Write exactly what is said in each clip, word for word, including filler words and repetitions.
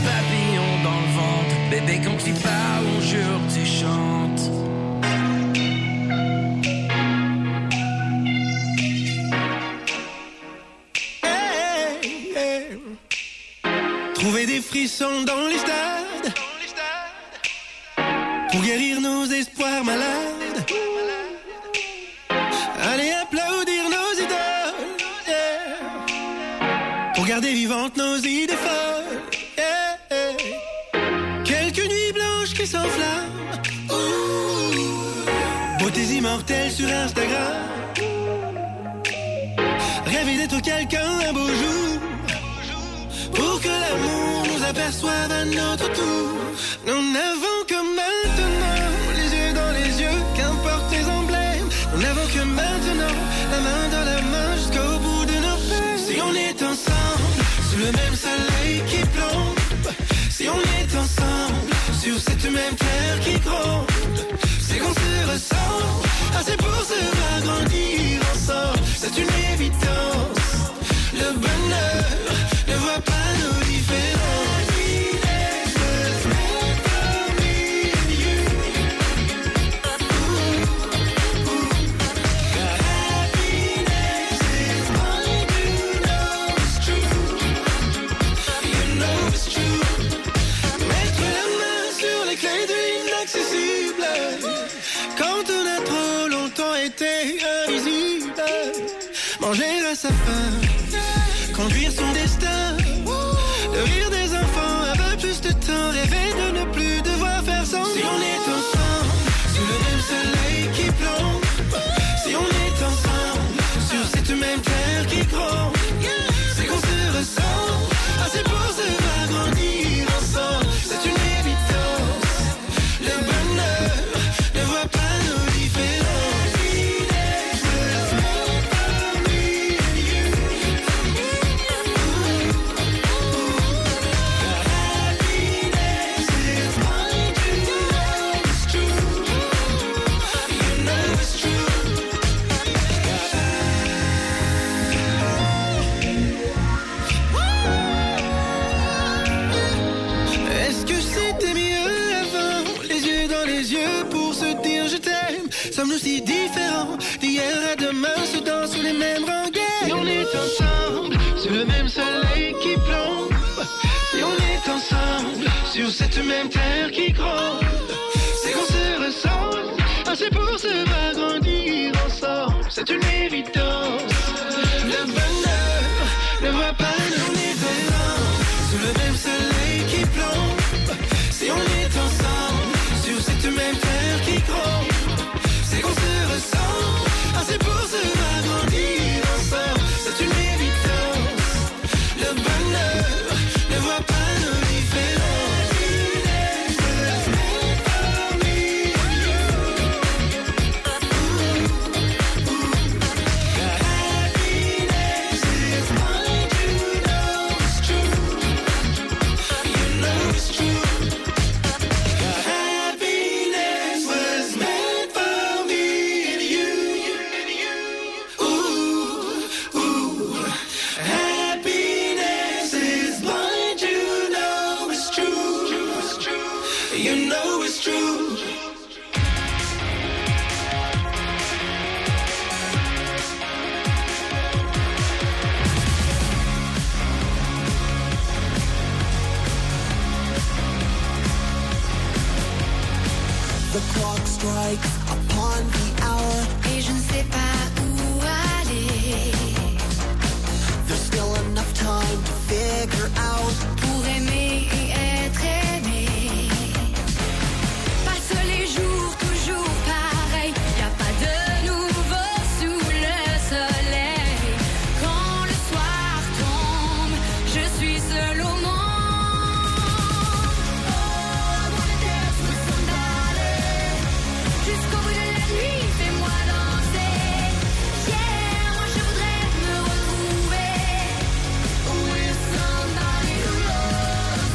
papillons dans le ventre. Bébé, quand tu parles, on jure, tu chantes. Hey, hey. Trouver des frissons dans les stades pour guérir nos espoirs malades. Allez applaudir nos idoles, yeah. Pour garder vivantes nos idées folles, yeah, yeah. Quelques nuits blanches qui s'enflamment, ouh. Beautés immortelles sur Instagram. Rêver d'être quelqu'un un beau jour, pour que l'amour nous aperçoive à notre tour. Nous n'avons que maintenant les yeux dans les yeux, qu'importe les emblèmes. Nous n'avons que maintenant la main dans la main jusqu'au bout de nos peines. Si on est ensemble sous le même soleil qui plombe, si on est ensemble sur cette même terre qui gronde, c'est qu'on se ressemble, assez pour se voir grandir ensemble. C'est une évidence, le bonheur ne voit pas nos différences. Manger à sa faim, conduire son destin, le rire des enfants, avoir plus de temps, rêver de ne plus devoir faire semblant. Si on est ensemble, sous le même soleil qui plombe, si on est ensemble, sur cette même terre qui gronde, c'est qu'on se ressemble, assez pour se voir grandir ensemble. C'est une évidence, le bonheur ne voit pas nos différences. Sommes-nous si différents d'hier à demain, se dansent sous les mêmes rengaines. Si on est ensemble sur le même soleil qui plombe, si on est ensemble sur cette même terre qui gronde, c'est qu'on se ressemble, assez pour se voir grandir ensemble. C'est une évidence, le bonheur ne voit pas nos différences. Sous le même soleil qui plombe, si on est ensemble sur cette même terre qui gronde, c'est qu'on se ressemble, assez pour se voir grandir ensemble. C'est une évidence, le bonheur ne voit pas nos différences. The clock strikes upon the hour, et je ne sais pas où aller. There's still enough time to figure out, pour aimer et être aimé. Passe les jours toujours pareil, y a pas de nouveau sous le soleil. Quand le soir tombe, je suis seule au monde. Jusqu'au bout de la nuit, fais-moi danser. Yeah, moi je voudrais me retrouver. We're somebody who loves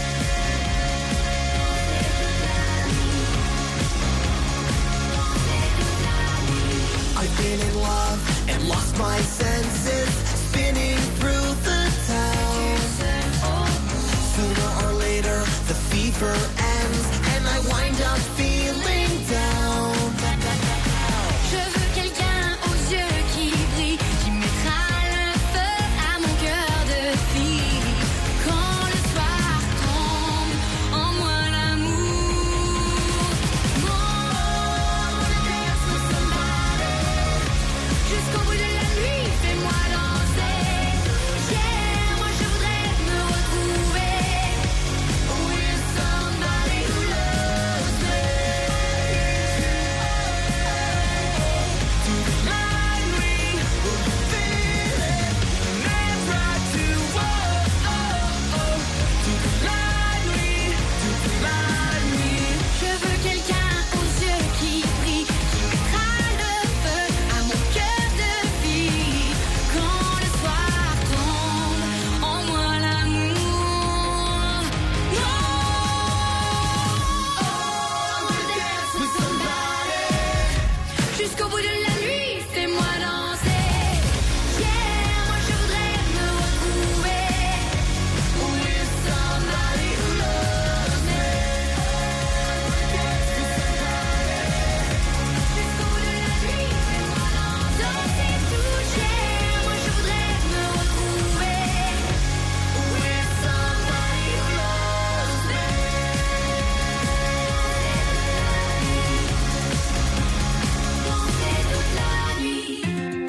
I've been in love and lost my senses, spinning through the town. Sooner or never ends, and I wind up feeling down. Je veux quelqu'un aux yeux qui brillent, qui mettra le feu à mon cœur de fille. Quand le soir tombe, en moi l'amour. Mon dance with somebody. Jusqu'au bout de la nuit, fais-moi danser. Yeah, moi je voudrais me retrouver with somebody who loves me. La nuit, feel it, let's ride to oh oh oh. La nuit, la nuit. Je veux quelqu'un aux yeux qui brillent, qui mettra le feu à mon cœur de fille. Quand le soir tombe, en moi l'amour. No, oh, dance with somebody. Jusqu'au bout de la nuit, fais-moi danser. Yeah, moi je voudrais me retrouver with somebody who loves me. Jusqu'au bout de la nuit, fais-moi danser, toucher. Moi je voudrais me retrouver with somebody who loves me. Danser toute la nuit.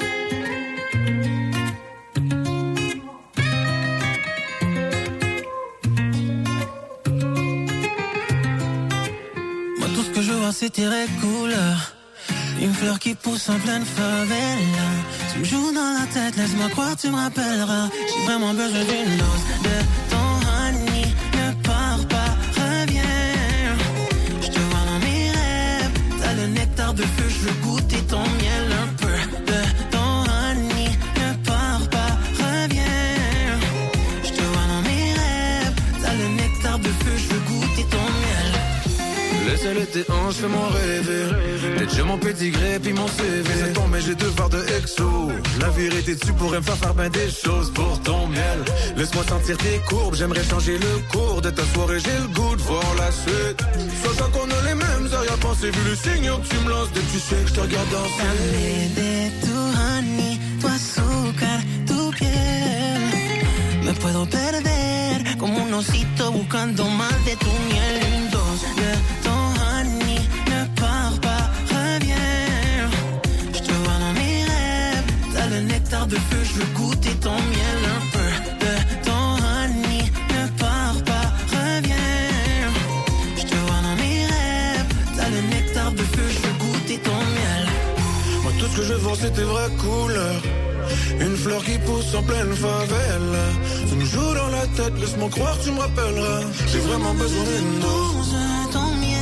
Moi tout ce que je vois c'est tes couleurs. Une fleur qui pousse en pleine favela. Tu me joues dans la tête, laisse-moi croire tu me rappelleras. J'ai vraiment besoin d'une dose de ton honey. Ne pars pas, reviens. Je te vois dans mes rêves. T'as le nectar de feu, je veux goûter ton miel. Un peu de ton honey. Ne pars pas, reviens. Je te vois dans mes rêves. T'as le nectar de feu, je veux goûter ton miel. Le ciel était hanche, fais-moi rêver. Peut-être j'ai mon pédigré puis mon C V. C'est ton mais j'ai deux verres de exo. La vérité, tu pourrais me faire faire ben des choses pour ton miel. Laisse-moi sentir tes courbes, j'aimerais changer le cours de ta soirée. J'ai le goût de voir la suite. Sachant qu'on a les mêmes arrière-pensées. Vu le signe que tu me lances, dès que tu sais que je te regarde danser. Dame de tu honey, tu azúcar, tu piel. Me puedo perder como un osito buscando más de tu miel. Une dose de ton honey, ne pars pas, reviens. Je te vois dans mes rêves, t'as le nectar de feu, je veux goûter ton miel. Un peu de ton honey, ne pars pas, reviens. Je te vois dans mes rêves, t'as le nectar de feu, je veux goûter ton miel. Moi tout ce que je vois c'est tes vraies couleurs. Une fleur qui pousse en pleine favela. Tu me joues dans la tête, laisse-moi croire tu me rappelleras. J'ai vraiment besoin d'une dose de ton miel.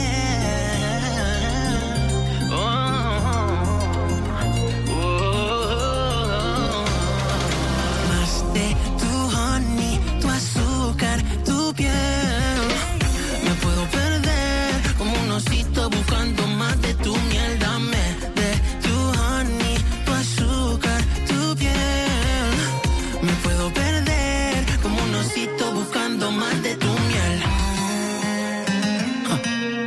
Oh, oh, oh. Más de tu honey, tu azúcar, tu piel. Me puedo perder como un osito buscando más de tu miel. Dame de tu honey, tu azúcar, tu piel. Me puedo perder como un osito buscando más de tu miel. Huh.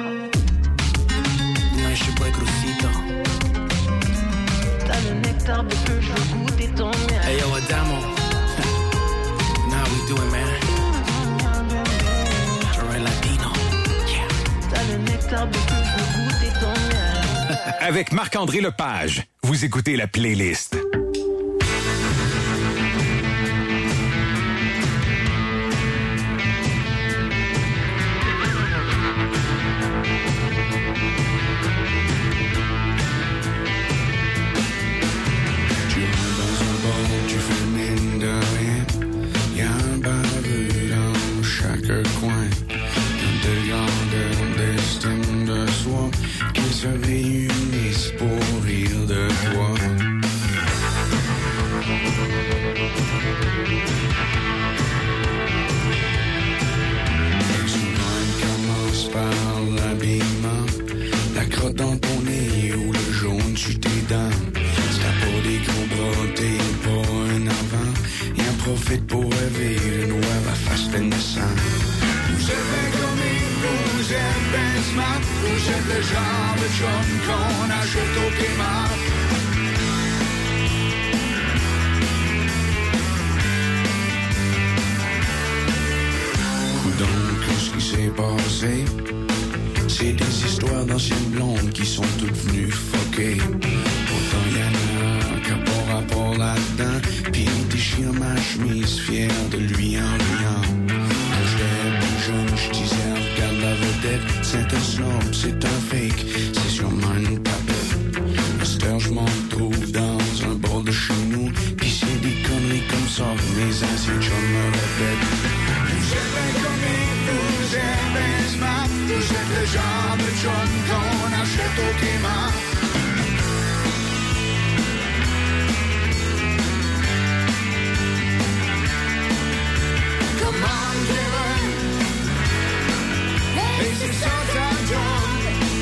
No, it's your boy Crucito. T'as le nectar de feu, je veux goûter ton miel. Hey yo, Adamo. Now we do it, man. Joray Latino. Yeah. T'as le nectar de feu, je veux goûter ton miel. Avec Marc-André Lepage, vous écoutez la playlist. Tu rentres dans un bar, tu fais mine de rien. Y'a un baveux dans chaque coin. De grandeur, d'estime de soi, qui se réunissent pour rire de toi. Et souvent elle commence par l'habillement, la crotte dans ton nez ou le jaune sur tes dents. Si t'as pas des gros bras, t'es pas un avant. Et en profite pour rêver une web à face pleine de sang. Vous êtes bien comme vous êtes ben smart, vous êtes le genre de chum qu'on achète au Kmart. Donc, qu'est-ce qui s'est passé? C'est des histoires d'anciennes blondes qui sont toutes venues fuckées. Pourtant y'en a qu'à pas rapport là-dedans. Pis il déchire ma chemise, fier de lui en riant. Quand j'étais plus jeune, j'disais regarde la vedette. C'est un snob, c'est un fake, c'est sûrement une tapette. À cette heure j'm'en trouve dans un bord de chez nous. Pis c'est des conneries comme ça, mes anciens chums me répètent. Vous êtes bien comique, vous êtes bien smart, vous êtes le genre de chum qu'on achète au Kmart. Comment Kevin, et c'est ça ta job,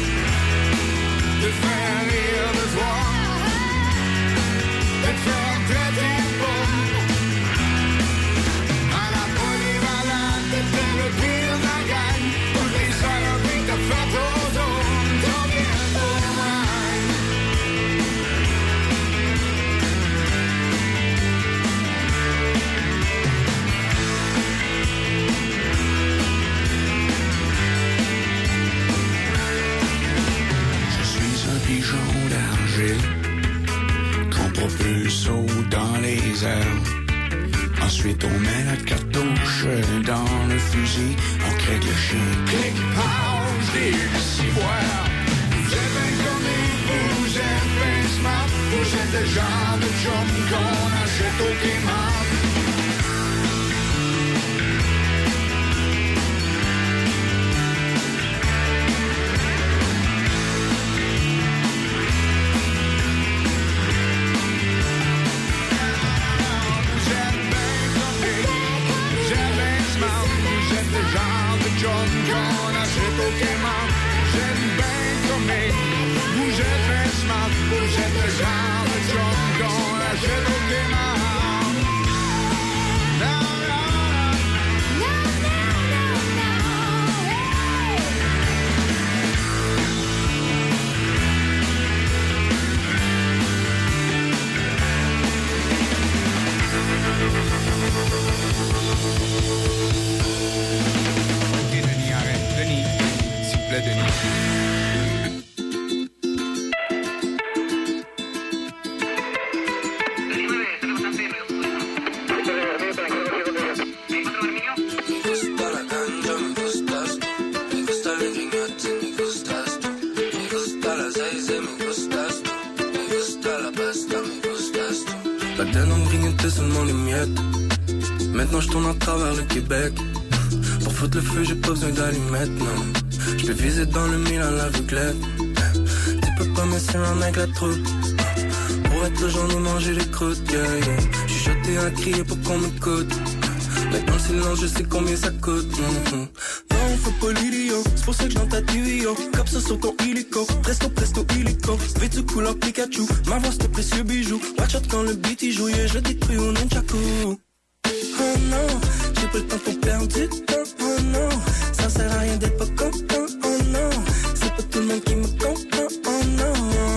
de faire rire de toi, de te faire traiter de pomme. À la polyvalente, t'étais le pire de la gang. Toutes les saloperies que t'as faites aux autres, t'en viens pour moi. Je suis un pigeon d'argile qu'on propulse haut dans les airs. Ensuite on met la cartouche dans le fusil, on crée le chien. Clic, pow, j'dis le ciboire. Vous êtes bien comique, vous êtes bien smart, vous êtes le genre de chum qu'on achète au Kmart. Genre de chum qu'on achète au Kmart. J'aime bien comique, vous êtes bien smart, vous êtes le genre de chum qu'on achète au Kmart. No, no, no, no, Denis. La dernière grignotait seulement les miettes. Maintenant je tourne à travers le Québec. Pour foutre le feu j'ai pas besoin d'allumettes, non. Je peux viser dans le mille à l'aveuglette. Tu peux pas me serrer avec la troupe. Pour être le genre de manger les croûtes, yeah, yeah. J'suis jeté à crier pour qu'on m'écoute. Mais dans le silence je sais combien ça coûte. Mm-hmm. Non, on fait pas l'idiot, c'est pour ça que j'entends T V O. Comme ça sur ton illico, presto presto illico. Vêtu couleur Pikachu, ma voix c'est un précieux bijou. Watch out quand le beat y joue, yeah, je détruis au nunchaku. Oh non, j'ai pas le temps pour perdre du temps, oh non. Ça sert à rien d'être pas content, oh non. C'est pas tout le monde qui me comprend, oh non.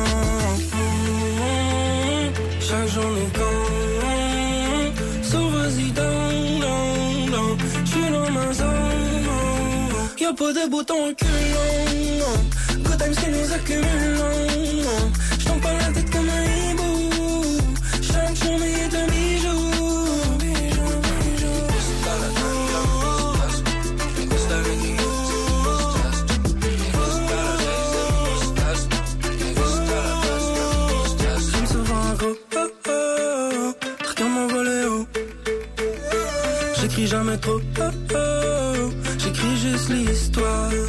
Chaque journée compte, so vas-y down, down, down. J'suis dans ma zone, oh. Y'a pas de bouton reculant, good times qui nous accumulent. J'tombe pas la tête comme un hibou, chaque journée est un bijou. J'écris jamais trop, oh, oh. J'écris juste l'histoire